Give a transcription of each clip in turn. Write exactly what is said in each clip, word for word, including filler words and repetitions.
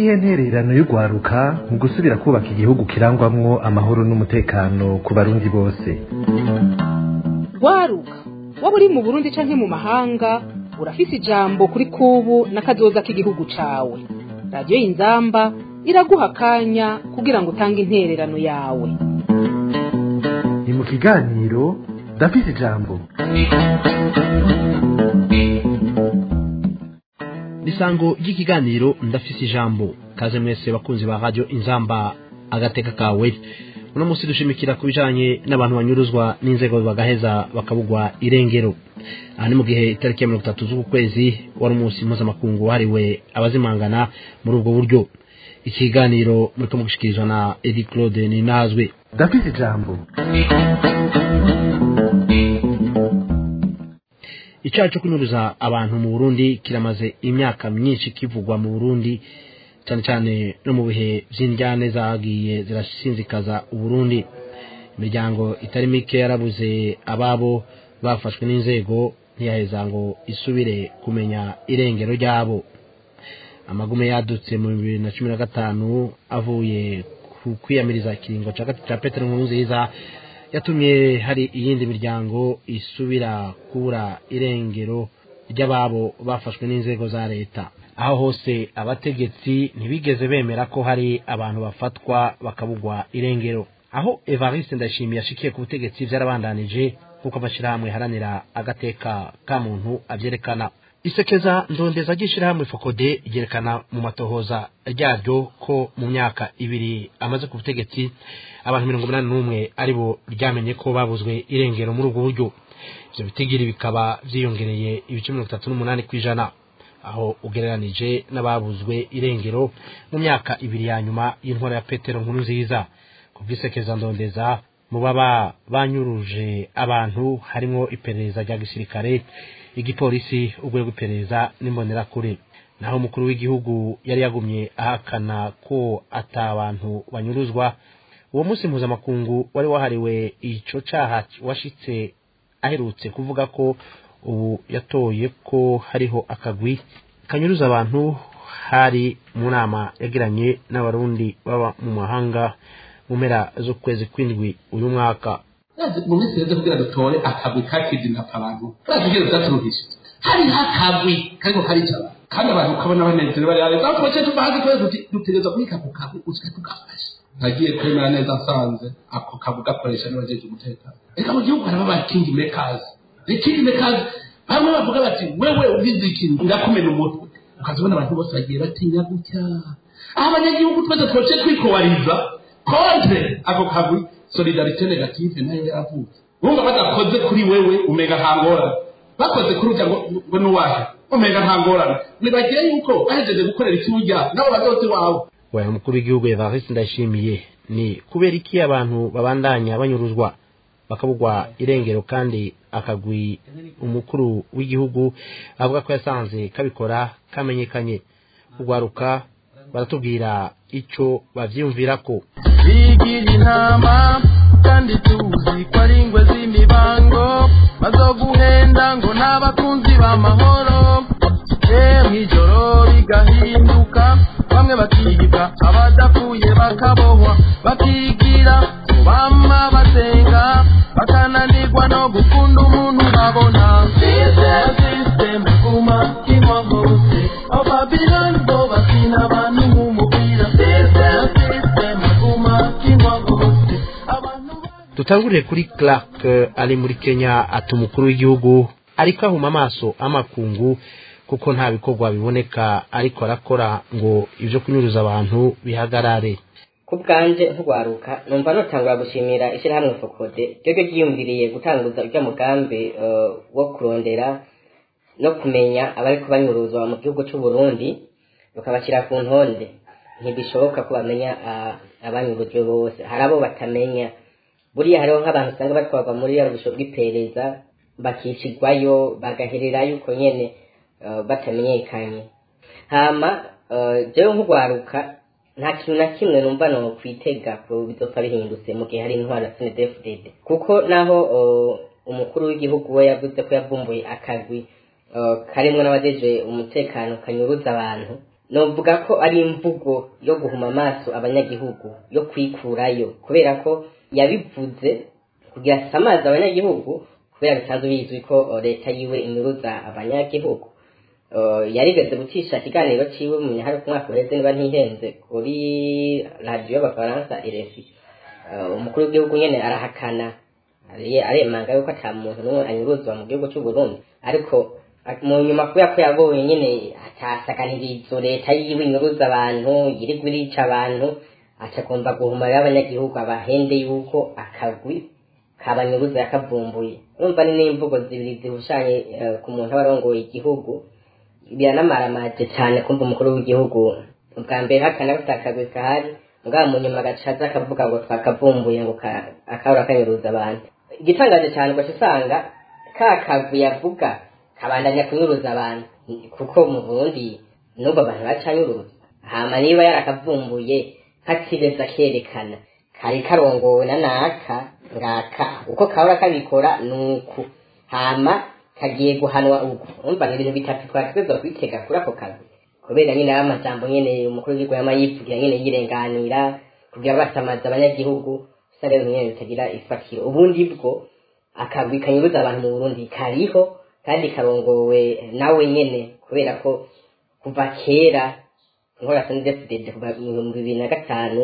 niyihe ntererano y'ugwaruka mu gusubira kubaka igihugu kirangwamwo amahoro n'umutekano ku barundi bose? Gwaruka waba uri mu Burundi canke mu mahanga urafise ijambo kuri kubu n'akazoza k'igihugu cawe. Radio Inzamba iraguha akanya kugira ngo utange intererano yawe. Ni mu kiganiro ndafise ijambo. Isango ry'ikiganiro ndafise ijambo. Kaze mwese bakunzi ba Radio Inzamba agateka kawe. Uno musi dushimikira kubijanye n'abantu banyuruzwa n'inzego bagaheza bakabugwa irengero. Aha ni mu gihe itariki ya mirongo itatu z'ukwezi wari umunsi mpuzamakungu wahariwe abazimangana muri ubwo buryo. Ikiganiro muriko mugishikirizwa na Edi Claude Ninazwe. Ndafise ijambo. Icyaha cyo kunyuruza abantu mu Burundi kiramaze imyaka myinshi kivugwa mu Burundi, cyane cyane no mu bihe vy'indyane zagiye zirashinzikaza Uburundi. Imiryango itari mike yarabuze ababo bafashwe n'inzego ntiyaheza ngo isubire kumenya irengero ryabo. Amagume yadutse mu bibiri na cumi na gatanu avuye ku kwiyamiriza ikiringo ca Petero Nkurunziza yatumye hari iyindi miryango isubira kubura irengero ry'ababo bafashwe n'inzego za leta. Aho hose abategetsi ntibigeze bemera ko hari abantu bafatwa bakabugwa irengero. Aho Evariste Ndayishimiye yashikiye ku butegetsi vyarabandanije kuko abashirahamwe haranira agateka ka muntu avyerekana. Isekeza ndondeza gishirahamwe Fokode igerekana mu matohoza ryaryo ko mu myaka ibiri amaze ku butegetsi abantu mirongo umunani n'umwe aribo ryamenye ko babuzwe irengero muri ubwo buryo. Ivyo bitigiri bikaba vyiyongereye ibice mirongo itatu n'umunani kw'ijana aho ugereranije n'ababuzwe irengero mu myaka ibiri ya nyuma y'intwara ya Petero Nkurunziza. Ku bw'isekeza ndondeza mu baba banyuruje abantu harimo iperereza rya gisirikare, igipolisi, urwego rw'iperereza n'imbonerakure. Naho umukuru w'igihugu yari yagumye ahakana ko ata abantu banyuruzwa. Uwo munsi mpuzamakungu wari wahariwe ico caha washitse aherutse kuvuga ko ubu yatoye ko hariho akagwi kanyuruza abantu. Hari mu nama yagiranye n'abarundi baba mu mahanga mu mpera z'ukwezi kw'indwi uyu mwaka. mu minsi yeze kugira dutore akagwi kakidinapa abantu turavugira byaturuhije hari akagwi kariko karicara kandi abantu ukabona banezerewe bari ari zako cyo tubazi ko dutegereza kubika ku kagwi usika tukafasha. Nagiye kwemera neza nsanze ako kagwi gakoresha n'abajeje umutekano. Eka mu gihugu haraba ba king makers the king makers bamwe bavuga bati wewe ubizi ikintu ndakumena umutwe ukazibona abantu bose bagiye batinya gutya. Abanyagihugu twese twoce twikowariza contre ako kagwi solidarité négative nayo yaravutse. Wumva badakoze kuri wewe umega ntangora bakoze kuri ujya ngo nuwahe umega ntangora nibagiye yuko bahejeje gukorera ikiburya nabo bazote wawe. Waya mukuru w'igihugu Evariste Ndayishimiye ni kubera iki abantu babandanya banyuruzwa bakabugwa irengero kandi akagwi umukuru w'igihugu avuga ko yasanze kabikora kamenyekanye. Ugwaruka baratubwira ico bavyumvirako. Bigira intama kandi tuzi ko ari ingwe z'imibango bazoguhenda ngo n'abakunzi b'amahoro. Mw'ijoro bigahinduka bamwe bakiga abadapfuye bakabohwa bakigira bama basenga bakananirwa no gukunda umuntu babona. System kuma kimogose o Babylon bo bakina abantu nk'umupira. System kuma kimogose abantu. Tutangurire kuri Clark ari muri Kenya ati umukuru w'igihugu ariko ahuma amaso amakungu kuko nta bikorwa biboneka ariko arakora ngo ivyo kunyuruza abantu bihagarare. Kubwanje nk'ugwaruka numva notangura gushimira ishirahamwe Fokode ryo ryiyumviriye gutanguza urya mugambi uh, wo kurondera no kumenya abari kubanyuruzwa mu gihugu cy'u Burundi bakabashira ku ntonde. Ntibishoboka ko bamenya uh, abanyurujwe bose, harabo batamenya. Buriya hariho nk'abantu usanga batwarwa muri yarusho bw'iperereza bakishigwayo bagahererayo uko nyene uh, batamenyekanye. Hama uh, jewe nk'ugwaruka nta kintu na kimwe numva no kwitega ko bizopfa bihindutse mu gihe hari intwara ya C N D F D D kuko naho uh, umukuru w'igihugu we yavuze ko yavumbuye akagwi uh, karimwe n'abajeje umutekano kanyuruza abantu novuga ko ari imvugo yo guhuma amaso abanyagihugu yo kwikurayo kubera ko yabivuze kugira samaza abanyagihugu kubera bisanzwe bizwi ko leta yiwe inyuruza abanyagihugu. Uh, yarigeze gucisha ikiganiro ciwe mu myaka kumwaka uheze niba ntihenze kuri radio y'abafaransa R F I. Uh, umukuru w'igihugu nyene arahakana aremanga yuko ata muntu n'umwe anyuruzwa mu gihugu cy'u Burundi, ariko mu nyuma kubera ko yabonye nyene atasakanirizo leta yiwe inyuruza abantu yirigwa irica abantu acagomba guhumara abanyagihugu abahende yuko akagwi kabanyuruza yakavumbuye. Urumva ni n'imvugo zibiri zihushanye uh, ku muntu abarongoye igihugu. Biranamaramaje cyane kumva umukuru w'igihugu ubwa mbere hakana gutakagwe kahari mugabo mu nyuma gacaza akavuga ngo twakavumbuye ngo akabura kanyuruza abantu. Igitangaje cyane ko usanga kakagwe yavuga kabandanya kunyuruza abantu kuko mu Burundi n'ubwo abantu bacanyuruza hama niba yarakavumbuye hakireza kerekana kari karongowe na naka ngaka uko kabura kabikora nuko hama kagiye guhanwa uko. Umva ni ibintu bitatu twatweza kwitega kuri ako kazi kubera nyine amajambo nyene umukuru w'igihugu yamayivugira nyene yirenganira kugira basamaza abanyagihugu sare nyene bitagira ifatiro. Ubundi bwo akagwi kanyuruza abantu mu Burundi kariho kandi karongowe nawe nyene kubera ko kuva kera nkora sendefide kuva mu bibiri na gatanu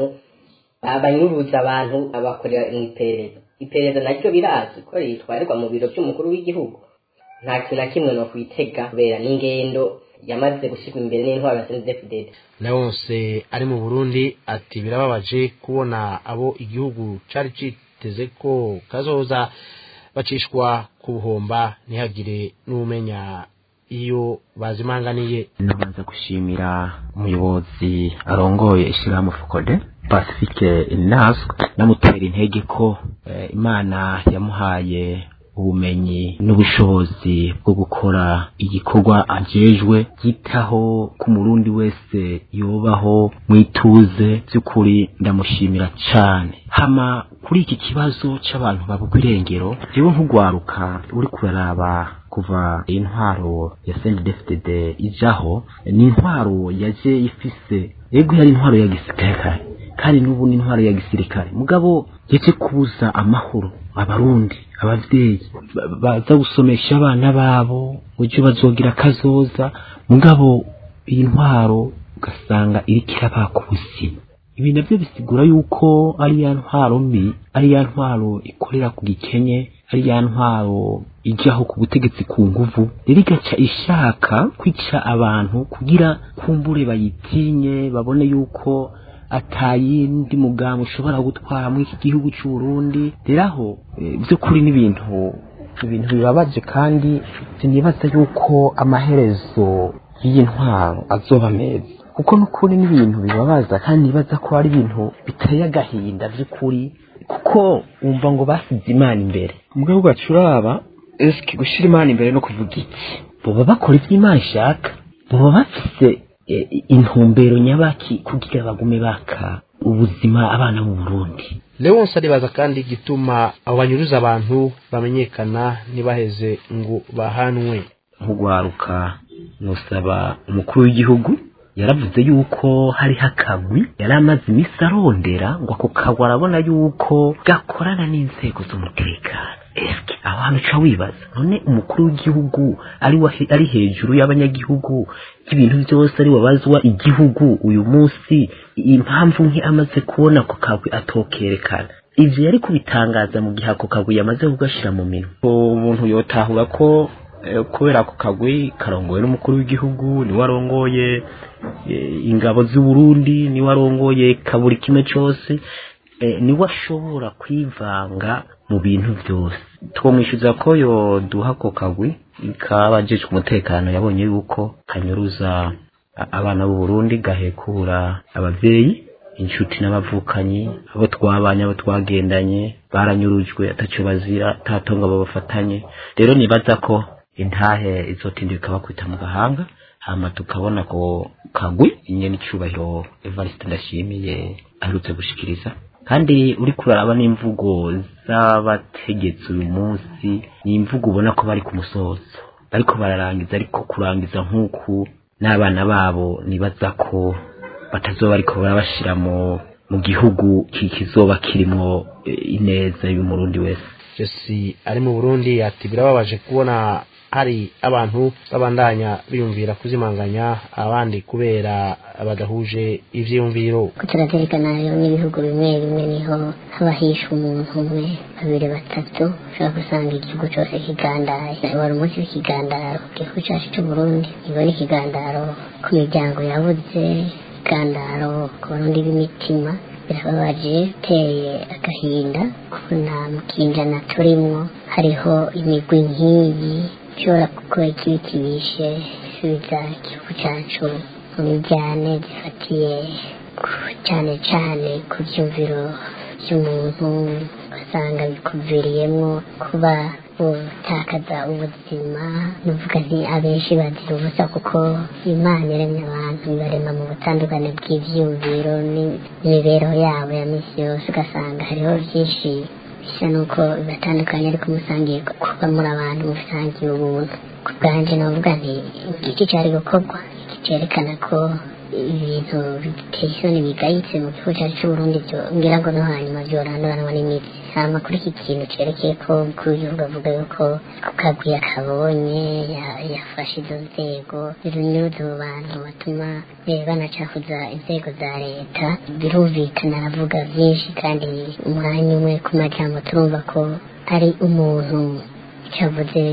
abanyuruza abantu abakorera iperereza. Iperereza naryo birazi ko ritwarirwa mu biro by'umukuru w'igihugu. Nta kintu na kimwe no kwitega kubera n'ingendo yamaze gushirwa imbere n'intwaro ya C N D F D D. Nawonse ari mu Burundi ati birababaje kubona abo igihugu cari citeze ko kazoza bacishwa ku buhomba ntihagire n'umenya iyo bazimanganiye. Nabanza gushimira umuyobozi arongoye ishirahamwe Focode Pacifique Naswe namutera intege ko eh, Imana yamuhaye ubumenyi n'ubushobozi bwo gukora igikorwa ajejwe gitaho ku murundi wese yobaho mwituze. By'ukuri ndamushimira cyane. Hama kuri iki kibazo c'abantu babugwirengero jewe nkugwaruka uri kuraraba kuva intwaro ya C N D F D D ijaho ni intwaro yaje ifise yego yari intwaro ya gisirikare kandi n'ubu ni intwaro ya gisirikare mugabo yaje kubuza amahoro abarundi abavyeyi baza gusomesha abana babo uje bazogira kazoza mugabo iyi ntwaro ugasanga iri kirabakuzi. Ibi navyo bisigura yuko ari ya ntwaro mbi, ari ya ntwaro ikorera ku gikenye, ari ya ntwaro ijaho ku butegetsi ku nguvu, rero igaca ishaka kwica abantu kugira kumbure bayitinye babone yuko atayindi mugambo ushobora gutwara muri iki gihugu cy'u Burundi. Rero byo kuri n'ibintu ibintu bibabaje kandi sinibaza yuko amaherezo y'intwaro azoba meza kuko n'ukuri n'ibintu bibabaza kandi nibaza ko ari ibintu biteye agahinda by'ukuri kuko umva ngo basize Imana imbere mugabo gacuraba eski gushira Imana imbere no kuvuga iki boba bakora iby'Imana ishaka boba bafise e, intumbero nyabaki kugira bagume baka ubuzima abana mu Burundi. Leonce aribaza kandi gituma abo banyuruza abantu bamenyekana nibaheze ngo bahanwe. Nkugwaruka nusaba umukuru w'igihugu yaravuze yuko hari hakagwi yari amaze imisi arondera ngo ako kagwa arabona yuko gakorana n'inzego z'umutekano. Eske abantu ca wibaza none umukuru w'igihugu ari ari hejuru y'abanyagihugu ibintu byose ari wabazwa igihugu uyu munsi impamvu nke amaze kubona ko kagwi atokerekana ivyo yari kubitangaza mu gihe ako kagwi yamaze kugashira mu minwe. Umuntu yotahura ko kubera ako kagwi karongoye n'umukuru w'igihugu ni warongoye ingabo z'u Burundi ni warongoye kaburi kimwe cyose ni washobora kwivanga mu bintu byose. Twomwishuza ko yo duha ako kagwi kabajeje umutekano yabonye yuko kanyuruza abana b'u Burundi gahekura abavyeyi inshuti n'abavukanyi abo twabanye abo twagendanye baranyurujwe ataco bazira tatonga babafatanye. Rero nibaza ko intahe izotindika bakwita mu gahanga hama tukabona ko kagwi inyene icubahiro Evariste Ndashimiye aherutse gushikiriza kandi uri kuraraba n'imvugo z'abategetsi uyu munsi ni imvugo ubona ko bari ku musozo bariko bararangiza ariko kurangiza nk'uku n'abana babo nibaza ko batazoba ariko barabashira mu mu gihugu kizoba kirimo ineza y'umurundi wese. Jesse ari mu Burundi ati birababaje kubona hari abantu babandanya biyumvira kuzimanganya abandi kubera badahuje ivyiyumviro. Kutaraterikana rero n'ibihugu bimwe bimwe niho habahisha umuntu umwe babiri batatu ushobora gusanga igihugu cyose kigandaye. Wari umunsi w'ikigandaro ku gihugu cyacu cy'u Burundi, ibona ikigandaro ku miryango yabuze, ikigandaro ku Barundi b'imitima. Birababaje, teye agahinda kubona mu kinjana turimwo hariho imigwi nk'iyi ishobora gukora ikibi kibishe isubiza igihugu cyacu mu mijyane zifatiye cyane cyane ku byumviro by'umuntu, ugasanga bikuviriyemo kuba utakaza ubuzima. Nuvuga nti abenshi bazira ubusa kuko Imana iremye abantu ibarema mu butandukane bw'ivyumviro n'imibereho yabo ya misi yose, ugasanga hariho byinshi bisa nuko bibatandukanye ariko musangiye kuba muri abantu musangiye ubuntu. Ku bwanje novuga nti iki cyari gukorwa, iki cyerekana ko ibintu biteye isoni bigayitse mu gihugu cyacu cy'u Burundi, byo ngira ngo no hanyuma byoranduranwa n'imitsi. Hama kuri iki kintu cerekeye ko kugihugu avuga yuko kukagwiye akabonye yafashe izo nzego zirunyuze mu bantu batuma banacafuza inzego za leta, birumvikana aravuga byinshi kandi umwanya umwe ku majambo turumva ko ari umuntu cyavuze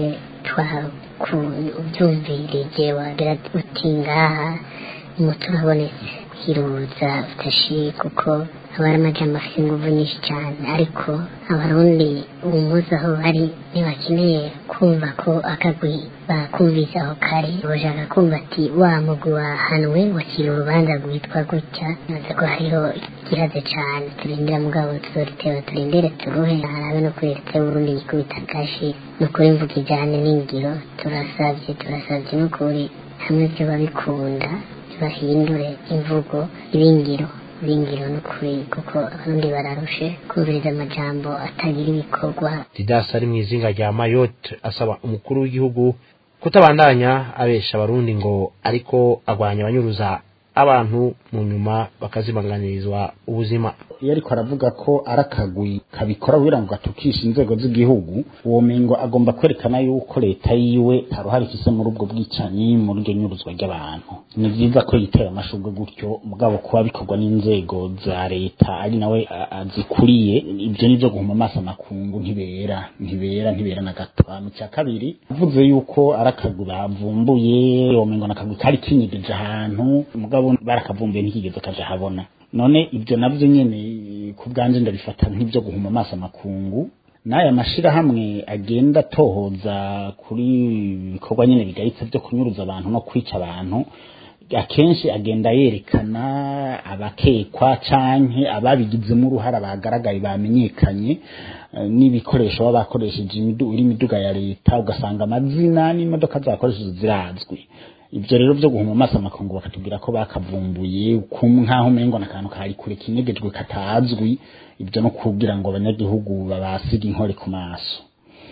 twakubyumvirije wagira uti ngaha umuti urabonetse hiruza utashi kuko abari amajambo afite inguvu nyinshi cyane. Ariko abarundi ubu munsi aho bari ntibakeneye kumva ko akagwi bakumvise aho kari, bashaka kumva ati wa mugwi wahanwe wakira urubanza rwitwa gutya. naza ko hariho ikibazo cyane turindira mugabo tuzoriteba turindire turuhe harabe no kuri leta y'Uburundi yikubita agashi no kuri mvuga ijyane n'ingiro. turasabye turasabye no kuri hamwe byo babikunda bahindure imvugo ibingiro bingiro no kuri kuko abarundi bararushe kubiriza amajambo atagira ibikorwa. Didasi ari mu izinga rya Mayotte asaba umukuru w'igihugu kutabandanya abesha abarundi ngo ariko agwanya abanyuruza abantu mu nyuma bakazimanganirizwa ubuzima. Iyo ariko aravuga ko arakagwi kabikora kugira ngo gatukisha inzego z'igihugu, uwo mengo agomba kwerekana yuko leta yiwe taruhari ifise muri ubwo bwicanyi muri ryo nyuruzwa ry'abantu. Ni byiza ko yitera amashurwe gutyo, mugabo kuba bikorwa n'inzego za leta ari nawe azikuriye, ibyo nivyo guhuma amaso amakungu ntibera ntibera ntibera na gato. Cya kabiri avuze yuko arakagwi bavumbuye, uwo mengo nakagwi kari kinyigeje ahantu mugabo barakavumbuye ntikigeze kaje habona. None ibyo nabyo nyene ku bwanje ndabifata nk'ibyo guhuma amaso amakungu. N'aya mashira hamwe agenda tohoza kuri bikorwa nyene bigayitse byo kunyuruza abantu no kwica abantu, akenshi agenda yerekana abakekwa canke ababigizemo uruhara bagaragaye bamenyekanye n'ibikoresho baba bakoresheje imiduga ya leta, ugasanga amazina n'imodoka zakoresheje zirazwi. Ibyo rero byo guhuma amaso amakungu bakatubwira ko bakavumbuye nkaho umengo nakantu kari kure kinegejwe katazwi, ibyo no kubwira ngo abanyagihugu babasiga inkore ku maso.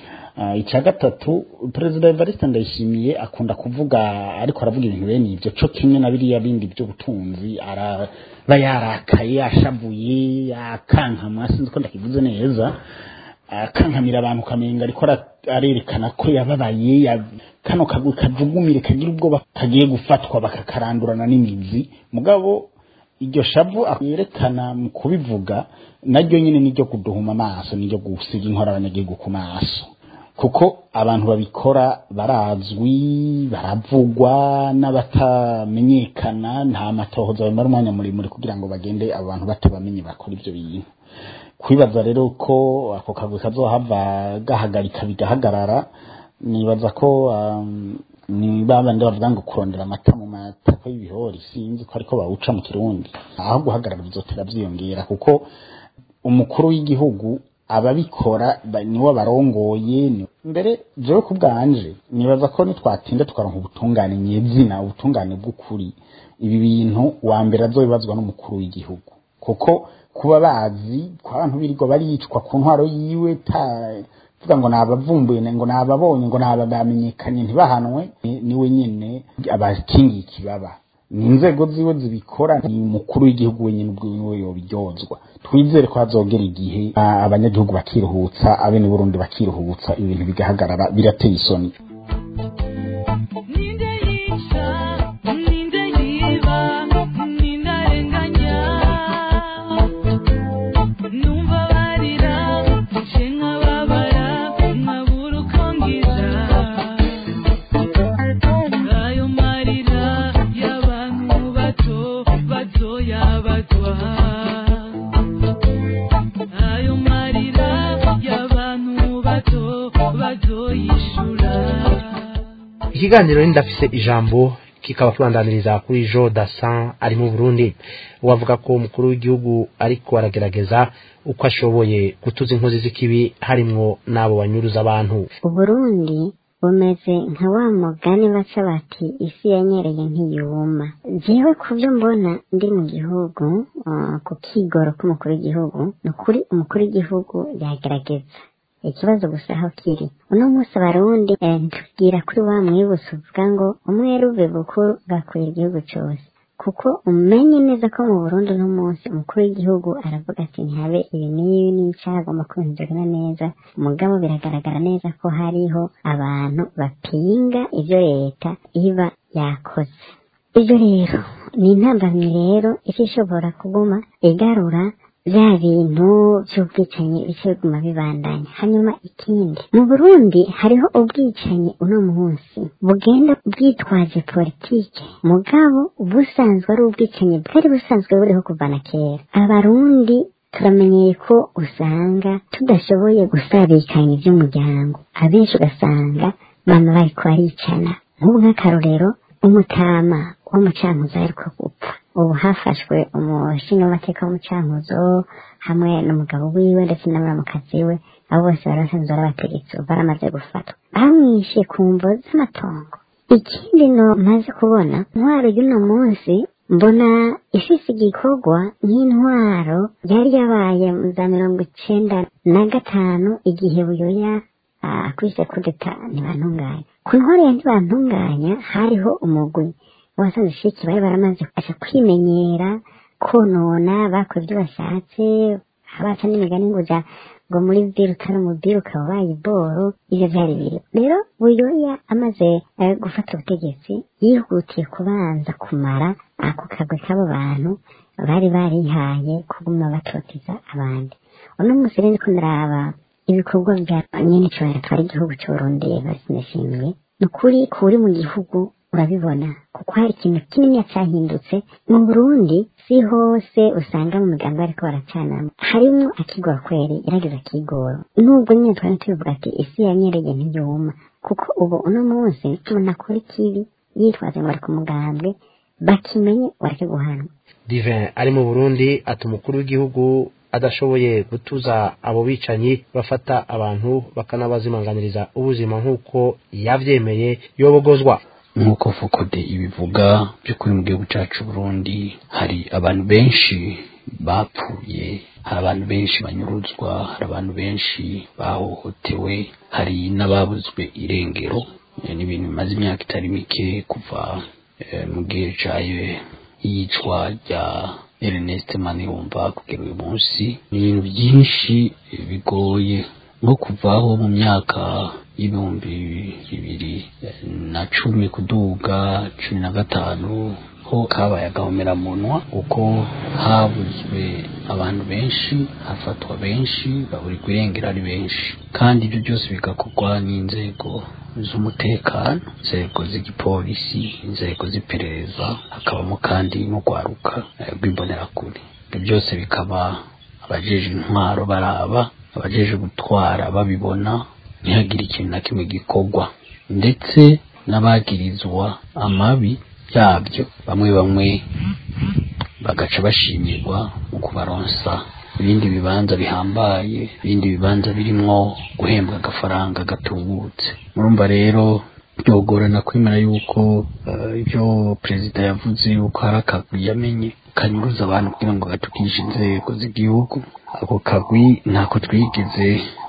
Uh, icya gatatu, Perezida Evariste Ndayishimiye akunda kuvuga ariko aravuga ibintu bene ibyo cyo kimwe na biriya bindi byo butunzi, araba yarakaye ashavuye akankamwa, sinzi ko ndakivuze neza, akankamira abantu kamenga ariko arerekana ko yababaye, kano kagwe kavugumire kagira ubwo kagiye gufatwa bakakarandurana n'imizi. Mugabo iryo shavu ayerekana mu kubivuga naryo nyine niryo kuduhuma amaso, niryo gusiga inkora abanyagihugu ku maso, kuko abantu babikora barazwi baravugwa n'abatamenyekana, nta matohoza bamara umwanya muremure kugira ngo bagende abantu batabamenye bakora ibyo bintu. Kwibaza rero ko ako kagwe kazohava gahagarika bigahagarara, nibaza ko um, ni babandi bavuga ngo kurondera amata mu matako y'ibihori, sinzi ko ariko bawuca mu Kirundi, aho guhagarara bizotera byiyongera kuko umukuru w'igihugu ababikora niwo barongoye. Mbere jewe ku bwanje nibaza ko nitwatinda tukaronka ubutungane nyezina, ubutungane bw'ukuri, ibi bintu wa mbere azobibazwa n'umukuru w'igihugu, kuko kuba bazi ko abantu birirwa baricwa ku ntwaro yiwe ta vuga ngo nabavumbuye ngo nababonye ngo nabamenyekanye ntibahanwe niwe nyene abakingiye ikibaba ni inzego ziwe zibikora ni umukuru w'igihugu wenyine ubwo yobiryozwa twizere ko hazogera igihe abanyagihugu bakiruhutsa abene Burundi bakiruhutsa ibintu bigahagarara birateye isoni ikiganiro ndafise ijambo kikaba kibandaniriza kuri Jo Dassin ari mu Burundi wavuga ko umukuru w'igihugu ariko aragerageza uko ashoboye gutuza inkozi z'ikibi harimwo nabo banyuruza abantu. Uburundi bumeze nka wa mugani baca bati isi yanyereye ntiyuma. Jewe kuvyo mbona ndi mu gihugu uh, ku kigoro k'umukuru w'igihugu nukuri umukuru w'igihugu yagerageza ikibazo gusa aho kiri uno munsi abarundi ntubwira kuri wa mwibutsa uvuga ngo umweruve bukuru gakwira igihugu cyose kuko umenye neza ko mu Burundi no munsi umukuru w'igihugu aravuga ati ntihabe ibi n'ibi n'icyagomba kwinjirana neza umugabo biragaragara neza ko hariho abantu bapinga ibyo leta iba yakoze. Ibyo rero ni intambamyi rero ishobora kuguma igarura bya bintu by'ubwicanyi biceguma bibandanya. Hanyuma ikindi mu Burundi hariho ubwicanyi uno munsi bugenda bwitwaje politike mugabo busanzwe ari ubwicanyi bwari busanzwe buriho kuva na kera. Abarundi turamenyeye ko usanga tudashoboye gusabikanya iby'umuryango abenshi ugasanga mama bari kwaricana nk'ubu nk'akarorero umutama w'umucankuzo ariko gupfa ubu hafashwe umushinga w'amateka w'umucankuzo hamwe n'umugabo wiwe ndetse n'abaramukazi we abo bose bari basanzwe barabategetse baramaze gufatwa bamwishe ku mvo z'amatongo. Ikindi no maze kubona intwaro y'uno munsi mbona ifise igikorwa nk'intwaro yari yabaye mu za mirongo icenda na gatanu igihe buyoya akwise kudeta ntibantunganya ku ntwaro ya ntibantunganya hariho umugwi wasanze shiki bari baramaze aca kwimenyera konona bakora ibyo bashatse abaca n'imigani ngo ja ngo muri biru utari mu biru ukaba ubaye iboro ivyo vyari biri. Rero buyoya amaze uh, gufata ubutegetsi yihutiye kubanza kumara ako kagwe k'abo bantu bari barihaye kuguma batoteza abandi. Uno munsi rero ndiko ndaraba ibikorwa vya nyene icubahiro twari igihugu c'Uburundi basinishimye nukuri kuri mu gihugu urabibona kuko hari ikintu kinini cyahindutse mu Burundi. Si hose usanga mu migambo ariko baracana harimo akigwa kweri irageza kigoro nubwo nyine twari tuvuga ati isi yanyereye ntiyuma kuko ubu uno munsi umuntu akora ikibi yitwaze ngo ari ku mugambwe bakimenye wareke guhanwa. Divin ari mu Burundi ati umukuru w'igihugu adashoboye gutuza abo bicanyi bafata abantu bakanabazimanganiriza ubuzima nk'uko yavyemeye yobogozwa. nk'uko Fokode ibivuga by'ukuri mu gihugu cyacu Burundi hari abantu benshi bapfuye, hari abantu benshi banyuruzwa, hari abantu benshi bahohotewe, hari n'ababuzwe irengero. Ni ibintu bimaze imyaka itari mike kuva mu gihe cyayo yicwa rya Ernest Manirumva kugera uyu munsi. Ni ibintu byinshi bigoye nko kuvaho mu myaka y'ibihumbi bibiri na cumi kuduga cumi na gatanu ho kabaye agahomera munwa uko habuzwe abantu benshi, hafatwa benshi, baburirwa irengero ari benshi, kandi ibyo byose bigakorwa n'inzego z'umutekano, inzego z'igipolisi, inzego z'iperereza, hakabamo kandi n'urwaruka rw'imbonerakure. Ibyo byose bikaba abajeje intwaro baraba, abajeje gutwara babibona, ntihagire ikintu na kimwe gikorwa, ndetse n'abagirizwa amabi yabyo bamwe bamwe bagaca bashimirwa mu kubaronsa ibindi bibanza bihambaye, ibindi bibanza birimwo guhembwa agafaranga gatubutse. Murumva rero byogorana kwemera yuko uh, ibyo perezida yavuze yuko hari akagwi yamenye kanyuruza abantu kugira ngo gatukishe inzego z'igihugu. Ako kagwi ntako twigeze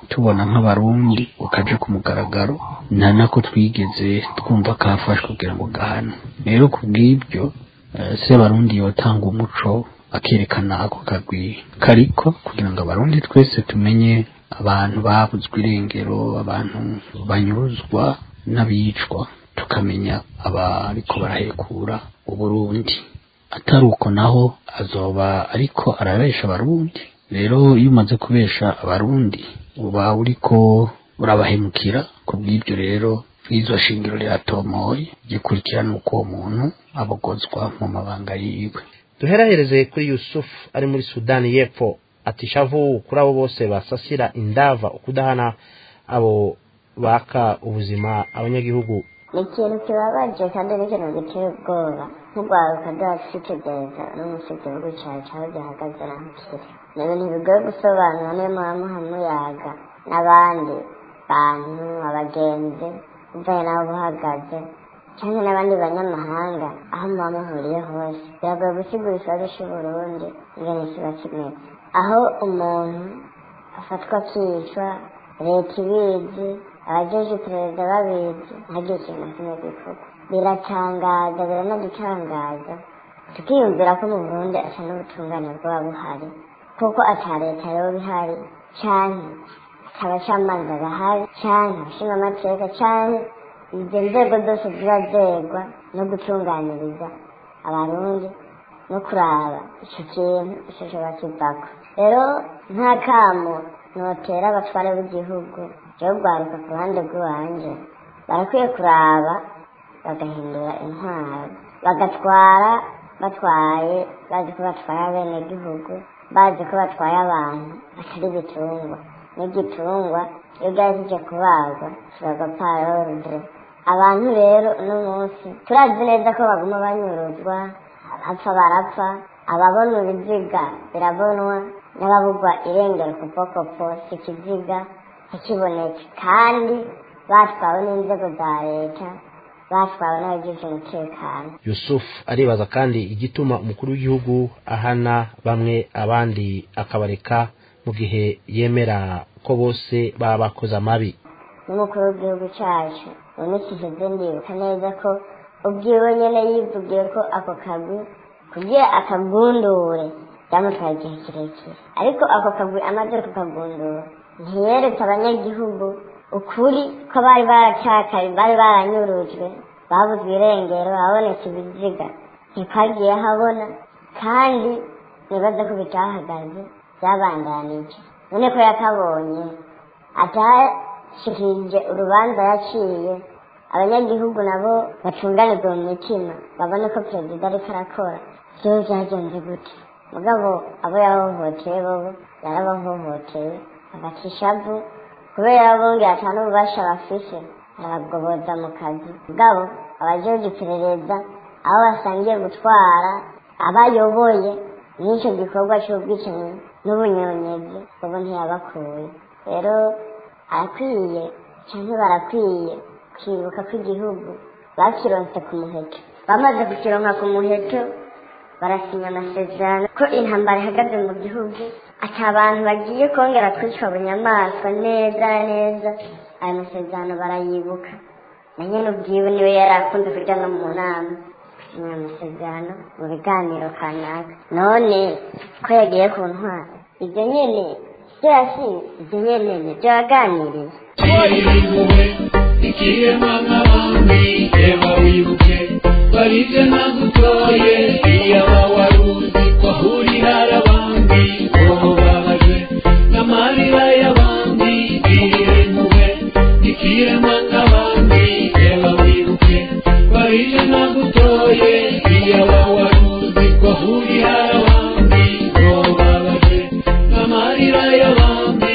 tubona nk'abarundi ukaje ku mugaragaro nta nako twigeze twumva kafashwe kugira ngo gahana. Rero kubw'ibyo se abarundi yotanga umuco akerekana ako kagwi kariko kugira ngo abarundi twese tumenye abantu babuzwe irengero, abantu banyuruzwa n'abicwa, tukamenya abariko barahekura uburundi. Atari uko naho azoba ariko arabesha abarundi. Rero iyo umaze kubesha abarundi uba uriko urabahemukira. Kubw'ibyo rero izo shingiro riratomoye gikurikirana uko uwo muntu abogozwa mu mabanga yiwe. Duherahereze kuri Yusuf ari muri Sudani y'Epfo ati shavu kuri abo bose basasira indava ukudahana abo baka ubuzima abanyagihugu. Ni ikintu kibabaje kandi ni ikintu giteye ubwoba nk'urwaruka rw'abafitegereza n'umusizi w'igihugu cyawe cyawe gihagaze n'ahakiri. Ni ibintu bigoye gusobanura niyo mpamvu hamuyaga n'abandi bantu abagenzi uvanye n'aho buhagaze cyangwa n'abandi banyamahanga aho muba muhuriye hose. Biragoye gusigura ikibazo cy'Uburundi ingene kiba kimeze, aho umuntu afatwa akicwa, leta ibizi, abajeje perezida babizi, ntagire ikintu na kimwe gikorwa. Biratangaza, biranadutangaza tukiyumvira ko mu Burundi asa n'ubutungane bwaba buhari, kuko ata leta yoba ihari canke abacamanza bahari canke abashinga amateka canke izo nzego zose ziba zegwa no gutunganiriza abarundi no kuraba ico kintu ico coba kivako. Rero nta kamo notera abatware b'igihugu rero rwaruka ku ruhande rw'iwanje barakwiye kuraba bagahindura intwaro, bagatwara batwaye bazi ko batwaye abenegihugu, bazi ko batwaye abantu atari ibitungwa. N'igitungwa iyo byaje kubagwa kiragapfa yorudre. Abantu rero uno munsi turazi neza ko baguma banyuruzwa, apfa barapfa, ababona ibiziga birabonwa, n'ababugwa irengero kupokopo sikiziga ntikiboneke, kandi batwawe n'inzego za leta, batwawe n'abagize umutekano. Yusuf aribaza kandi igituma umukuru w'igihugu ahana bamwe abandi akabareka mu gihe yemera ko bose baba bakoze amabi. N'umukuru w'igihugu cyacu mu minsi iheze ndibuka neza ko ubwiwe nyene yivugiye ko ako kagwi kugira akagundure byamutwaye igihe kirekire, ariko ako kagwi amaze kukagundura ntiyeretse abanyagihugu ukuri ko bari baracakaye, bari baranyurujwe, babuzwe irengero, habonetse ibiziga ntikagiye habona, kandi nibaza ko bitahagaze byabandanije. None ko yakabonye atashikirije urubanza yaciye, abanyagihugu nabo batunganirwe mu mitima babone ko perezida ariko arakora, vyo vyagenze gute? Mugabo abo yahohoteye bobo yarabahohoteye agaca ishavu, kubera bonge ata n'ububasha bafise arabagoboza mu kazi. Mugabo abajeje iperereza abo basangiye gutwara abayoboye n'icyo gikorwa cy'ubwicanyi n'ubunyonyezi bobo ntiyabakuye. Rero arakwiye cyangwa barakwiye kwibuka ko igihugu bakironse ku muheto, bamaze kukironka ku muheto barasinya amasezerano ko intambara ihagaze mu gihugu, ati abantu bagiye kongera kwicwa bunyamaswa neza neza. Ayo masezerano barayibuka, na nyene ubwiwe niwe yari akunze kuja no mu nama gusinya amasezerano mu biganiro kanaka. None ko yagiye ku ntwaro ibyo nyene byasi ibyo nyene nibyo yaganiriye. Ikiye mwana wangu eba wibuke barije nagutoye iyaba waruzi kwa huri harabandi oho babaje n'amarira y'abandi biriwe mube. Ikiye mwana wangu eba wibuke barije nagutoye iyaba waruzi kwa huri harabandi oho babaje n'amarira y'abandi.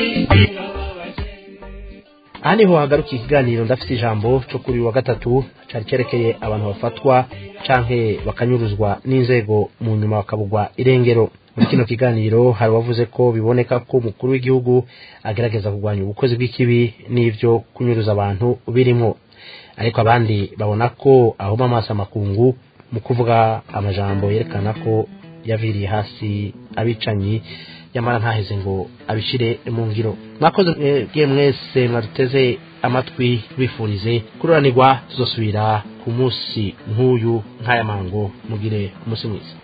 Aha niho hagarukiye ikiganiro ndafite ijambo cyo kuri wa gatatu cyari cyerekeye abantu bafatwa canke bakanyuruzwa n'inzego mu nyuma bakabugwa irengero. Muri kino kiganiro hari wavuze ko biboneka ko umukuru w'igihugu agerageza kurwanya ubukozi bw'ikibi n'ivyo kunyuruza abantu birimo, ariko abandi babona ko ahoma amaso amakungu mu kuvuga amajambo yerekana ko yaviriye hasi abicanyi yamara ntaheze ngo abishire mu ngiro. Mwakoze mwe mwese mwaduteze amatwi bifurize kururanirwa, tuzosubira ku munsi nk'uyu nk'aya mango. Mugire umunsi mwiza.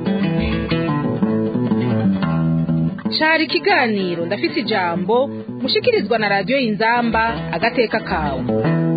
Cari ikiganiro ndafise ijambo mushikirizwa na Radio Inzamba agateka kawe.